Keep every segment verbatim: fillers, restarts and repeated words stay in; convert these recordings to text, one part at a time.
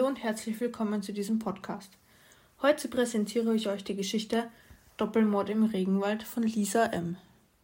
Hallo und herzlich willkommen zu diesem Podcast. Heute präsentiere ich euch die Geschichte Doppelmord im Regenwald von Lisa M.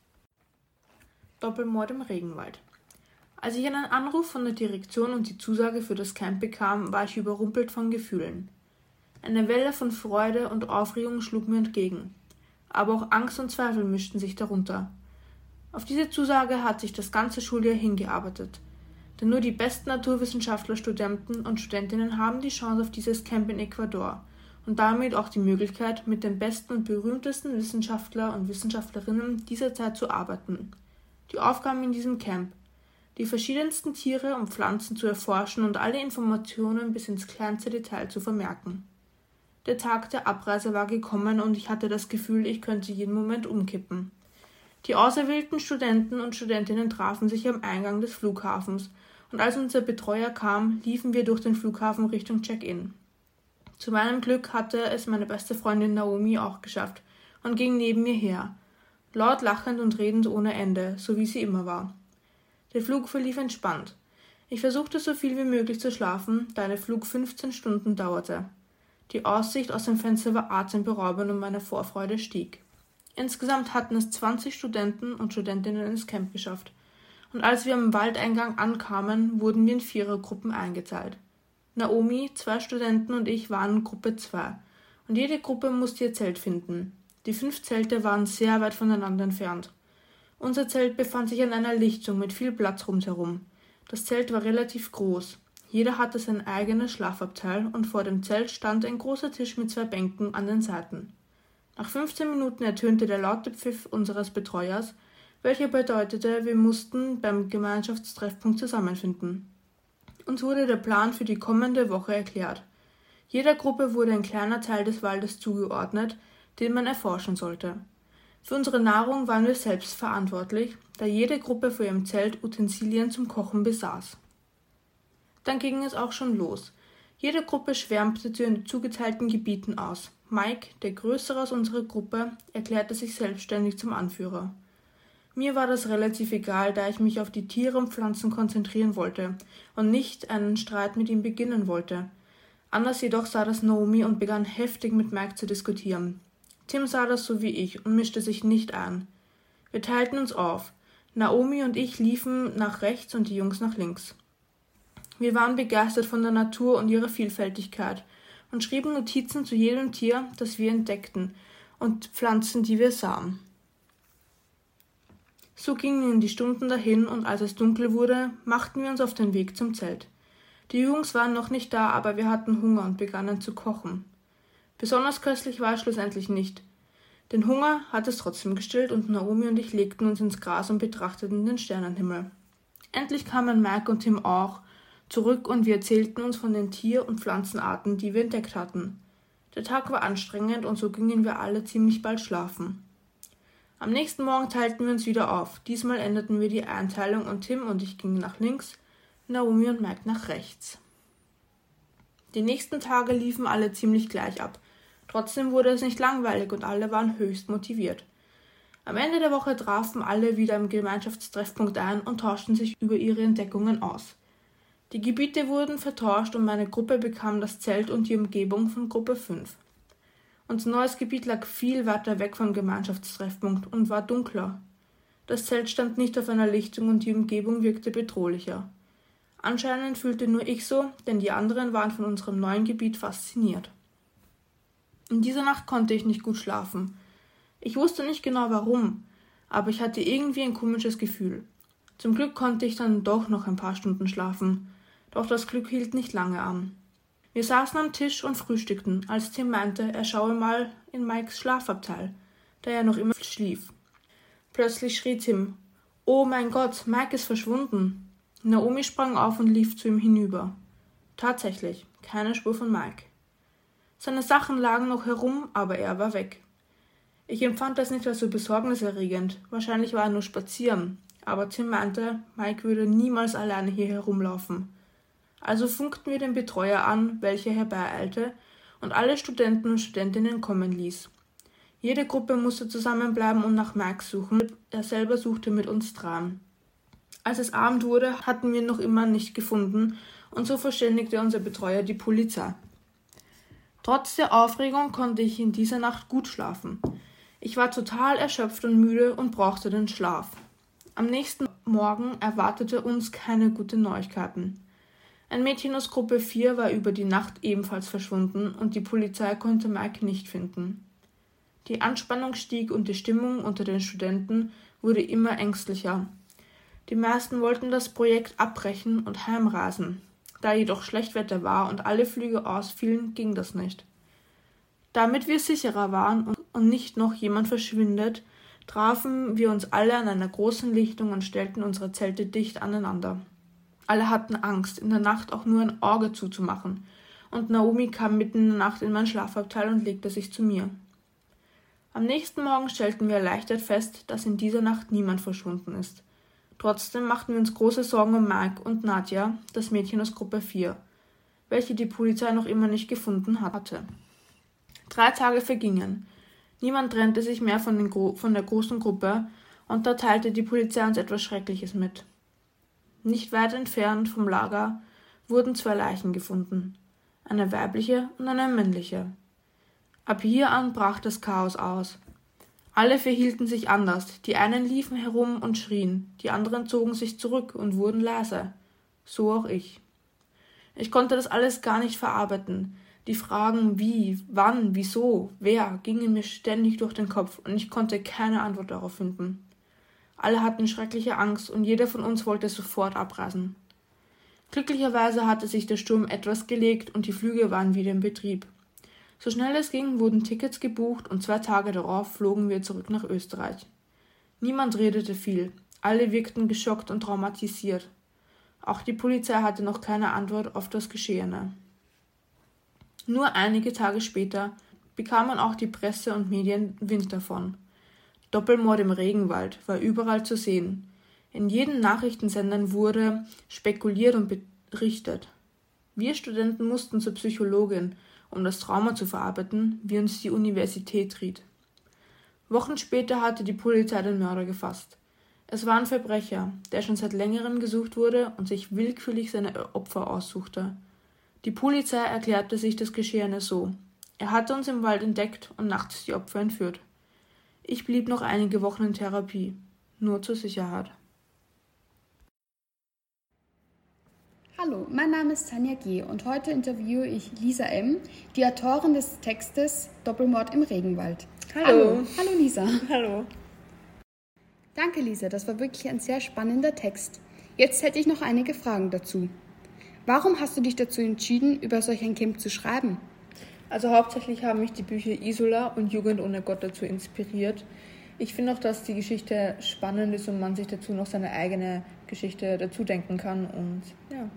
Doppelmord im Regenwald. Als ich einen Anruf von der Direktion und die Zusage für das Camp bekam, war ich überrumpelt von Gefühlen. Eine Welle von Freude und Aufregung schlug mir entgegen, aber auch Angst und Zweifel mischten sich darunter. Auf diese Zusage hat sich das ganze Schuljahr hingearbeitet, denn nur die besten Naturwissenschaftler, Studenten und Studentinnen haben die Chance auf dieses Camp in Ecuador und damit auch die Möglichkeit, mit den besten und berühmtesten Wissenschaftler und Wissenschaftlerinnen dieser Zeit zu arbeiten. Die Aufgaben in diesem Camp: die verschiedensten Tiere und Pflanzen zu erforschen und alle Informationen bis ins kleinste Detail zu vermerken. Der Tag der Abreise war gekommen und ich hatte das Gefühl, ich könnte jeden Moment umkippen. Die auserwählten Studenten und Studentinnen trafen sich am Eingang des Flughafens und als unser Betreuer kam, liefen wir durch den Flughafen Richtung Check-in. Zu meinem Glück hatte es meine beste Freundin Naomi auch geschafft und ging neben mir her, laut lachend und redend ohne Ende, so wie sie immer war. Der Flug verlief entspannt. Ich versuchte so viel wie möglich zu schlafen, da der Flug fünfzehn Stunden dauerte. Die Aussicht aus dem Fenster war atemberaubend und meine Vorfreude stieg. Insgesamt hatten es zwanzig Studenten und Studentinnen ins Camp geschafft. Und als wir am Waldeingang ankamen, wurden wir in Vierergruppen eingeteilt. Naomi, zwei Studenten und ich waren in Gruppe zwei. Und jede Gruppe musste ihr Zelt finden. Die fünf Zelte waren sehr weit voneinander entfernt. Unser Zelt befand sich an einer Lichtung mit viel Platz rundherum. Das Zelt war relativ groß. Jeder hatte sein eigenes Schlafabteil und vor dem Zelt stand ein großer Tisch mit zwei Bänken an den Seiten. Nach fünfzehn Minuten ertönte der laute Pfiff unseres Betreuers, welcher bedeutete, wir mussten beim Gemeinschaftstreffpunkt zusammenfinden. Uns wurde der Plan für die kommende Woche erklärt. Jeder Gruppe wurde ein kleiner Teil des Waldes zugeordnet, den man erforschen sollte. Für unsere Nahrung waren wir selbst verantwortlich, da jede Gruppe vor ihrem Zelt Utensilien zum Kochen besaß. Dann ging es auch schon los. Jede Gruppe schwärmte zu den zugeteilten Gebieten aus. Mike, der Größere aus unserer Gruppe, erklärte sich selbstständig zum Anführer. Mir war das relativ egal, da ich mich auf die Tiere und Pflanzen konzentrieren wollte und nicht einen Streit mit ihm beginnen wollte. Anders jedoch sah das Naomi und begann heftig mit Mike zu diskutieren. Tim sah das so wie ich und mischte sich nicht ein. Wir teilten uns auf. Naomi und ich liefen nach rechts und die Jungs nach links. Wir waren begeistert von der Natur und ihrer Vielfältigkeit und schrieben Notizen zu jedem Tier, das wir entdeckten, und Pflanzen, die wir sahen. So gingen die Stunden dahin und als es dunkel wurde, machten wir uns auf den Weg zum Zelt. Die Jungs waren noch nicht da, aber wir hatten Hunger und begannen zu kochen. Besonders köstlich war es schlussendlich nicht. Den Hunger hat es trotzdem gestillt und Naomi und ich legten uns ins Gras und betrachteten den Sternenhimmel. Endlich kamen Mike und Tim auch zurück und wir erzählten uns von den Tier- und Pflanzenarten, die wir entdeckt hatten. Der Tag war anstrengend und so gingen wir alle ziemlich bald schlafen. Am nächsten Morgen teilten wir uns wieder auf. Diesmal änderten wir die Einteilung und Tim und ich gingen nach links, Naomi und Mike nach rechts. Die nächsten Tage liefen alle ziemlich gleich ab. Trotzdem wurde es nicht langweilig und alle waren höchst motiviert. Am Ende der Woche trafen alle wieder im Gemeinschaftstreffpunkt ein und tauschten sich über ihre Entdeckungen aus. Die Gebiete wurden vertauscht und meine Gruppe bekam das Zelt und die Umgebung von Gruppe fünf. Unser neues Gebiet lag viel weiter weg vom Gemeinschaftstreffpunkt und war dunkler. Das Zelt stand nicht auf einer Lichtung und die Umgebung wirkte bedrohlicher. Anscheinend fühlte nur ich so, denn die anderen waren von unserem neuen Gebiet fasziniert. In dieser Nacht konnte ich nicht gut schlafen. Ich wusste nicht genau warum, aber ich hatte irgendwie ein komisches Gefühl. Zum Glück konnte ich dann doch noch ein paar Stunden schlafen, doch das Glück hielt nicht lange an. Wir saßen am Tisch und frühstückten, als Tim meinte, er schaue mal in Mikes Schlafabteil, da er noch immer schlief. Plötzlich schrie Tim: »Oh mein Gott, Mike ist verschwunden!« Naomi sprang auf und lief zu ihm hinüber. Tatsächlich, keine Spur von Mike. Seine Sachen lagen noch herum, aber er war weg. Ich empfand das nicht als so besorgniserregend, wahrscheinlich war er nur spazieren, aber Tim meinte, Mike würde niemals alleine hier herumlaufen. Also funkten wir den Betreuer an, welcher herbeieilte und alle Studenten und Studentinnen kommen ließ. Jede Gruppe musste zusammenbleiben und nach Mike suchen, er selber suchte mit uns dran. Als es Abend wurde, hatten wir ihn noch immer nicht gefunden und so verständigte unser Betreuer die Polizei. Trotz der Aufregung konnte ich in dieser Nacht gut schlafen. Ich war total erschöpft und müde und brauchte den Schlaf. Am nächsten Morgen erwartete uns keine guten Neuigkeiten. Ein Mädchen aus Gruppe vier war über die Nacht ebenfalls verschwunden und die Polizei konnte Mike nicht finden. Die Anspannung stieg und die Stimmung unter den Studenten wurde immer ängstlicher. Die meisten wollten das Projekt abbrechen und heimreisen. Da jedoch Schlechtwetter war und alle Flüge ausfielen, ging das nicht. Damit wir sicherer waren und nicht noch jemand verschwindet, trafen wir uns alle an einer großen Lichtung und stellten unsere Zelte dicht aneinander. Alle hatten Angst, in der Nacht auch nur ein Auge zuzumachen, und Naomi kam mitten in der Nacht in mein Schlafabteil und legte sich zu mir. Am nächsten Morgen stellten wir erleichtert fest, dass in dieser Nacht niemand verschwunden ist. Trotzdem machten wir uns große Sorgen um Mike und Nadja, das Mädchen aus Gruppe vier, welche die Polizei noch immer nicht gefunden hatte. Drei Tage vergingen. Niemand trennte sich mehr von, den Gro- von der großen Gruppe, und da teilte die Polizei uns etwas Schreckliches mit. Nicht weit entfernt vom Lager wurden zwei Leichen gefunden, eine weibliche und eine männliche. Ab hier an brach das Chaos aus. Alle verhielten sich anders, die einen liefen herum und schrien, die anderen zogen sich zurück und wurden leise. So auch ich. Ich konnte das alles gar nicht verarbeiten. Die Fragen wie, wann, wieso, wer gingen mir ständig durch den Kopf und ich konnte keine Antwort darauf finden. Alle hatten schreckliche Angst und jeder von uns wollte sofort abreisen. Glücklicherweise hatte sich der Sturm etwas gelegt und die Flüge waren wieder in Betrieb. So schnell es ging, wurden Tickets gebucht und zwei Tage darauf flogen wir zurück nach Österreich. Niemand redete viel, alle wirkten geschockt und traumatisiert. Auch die Polizei hatte noch keine Antwort auf das Geschehene. Nur einige Tage später bekamen auch die Presse und Medien Wind davon. Doppelmord im Regenwald war überall zu sehen. In jedem Nachrichtensendern wurde spekuliert und berichtet. Wir Studenten mussten zur Psychologin, um das Trauma zu verarbeiten, wie uns die Universität riet. Wochen später hatte die Polizei den Mörder gefasst. Es war ein Verbrecher, der schon seit längerem gesucht wurde und sich willkürlich seine Opfer aussuchte. Die Polizei erklärte sich das Geschehene so: Er hatte uns im Wald entdeckt und nachts die Opfer entführt. Ich blieb noch einige Wochen in Therapie, nur zur Sicherheit. Hallo, mein Name ist Tanja G. und heute interviewe ich Lisa M., die Autorin des Textes Doppelmord im Regenwald. Hallo. Hallo, Hallo Lisa. Hallo. Danke Lisa, das war wirklich ein sehr spannender Text. Jetzt hätte ich noch einige Fragen dazu. Warum hast du dich dazu entschieden, über solch ein Camp zu schreiben? Also hauptsächlich haben mich die Bücher Isola und Jugend ohne Gott dazu inspiriert. Ich finde auch, dass die Geschichte spannend ist und man sich dazu noch seine eigene Geschichte dazu denken kann und ja.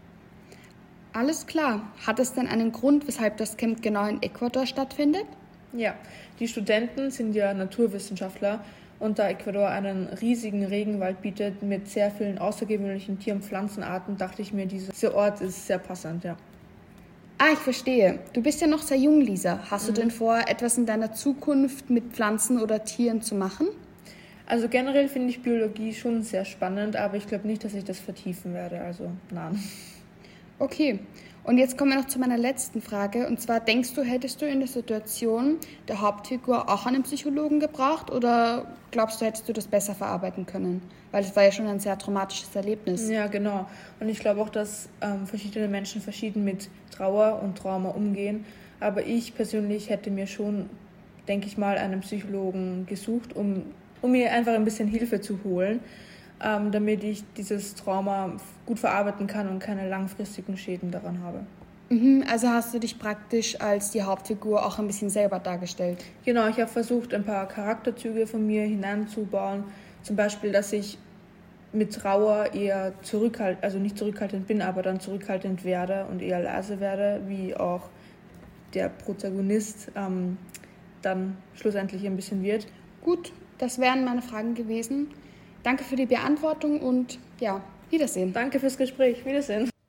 Alles klar. Hat es denn einen Grund, weshalb das Camp genau in Ecuador stattfindet? Ja, die Studenten sind ja Naturwissenschaftler und da Ecuador einen riesigen Regenwald bietet mit sehr vielen außergewöhnlichen Tier- und Pflanzenarten, dachte ich mir, dieser Ort ist sehr passend, ja. Ah, ich verstehe. Du bist ja noch sehr jung, Lisa. Hast Mhm. du denn vor, etwas in deiner Zukunft mit Pflanzen oder Tieren zu machen? Also generell finde ich Biologie schon sehr spannend, aber ich glaube nicht, dass ich das vertiefen werde, also nein. Okay, und jetzt kommen wir noch zu meiner letzten Frage. Und zwar, denkst du, hättest du in der Situation der Hauptfigur auch einen Psychologen gebraucht oder glaubst du, hättest du das besser verarbeiten können? Weil es war ja schon ein sehr traumatisches Erlebnis. Ja, genau. Und ich glaube auch, dass ähm, verschiedene Menschen verschieden mit Trauer und Trauma umgehen. Aber ich persönlich hätte mir schon, denke ich mal, einen Psychologen gesucht, um, um mir einfach ein bisschen Hilfe zu holen, ähm, damit ich dieses Trauma gut verarbeiten kann und keine langfristigen Schäden daran habe. Mhm, also hast du dich praktisch als die Hauptfigur auch ein bisschen selber dargestellt? Genau, ich habe versucht, ein paar Charakterzüge von mir hineinzubauen. Zum Beispiel, dass ich mit Trauer eher zurückhaltend, also nicht zurückhaltend bin, aber dann zurückhaltend werde und eher leise werde, wie auch der Protagonist ähm, dann schlussendlich ein bisschen wird. Gut, das wären meine Fragen gewesen. Danke für die Beantwortung und ja, Wiedersehen. Danke fürs Gespräch. Wiedersehen.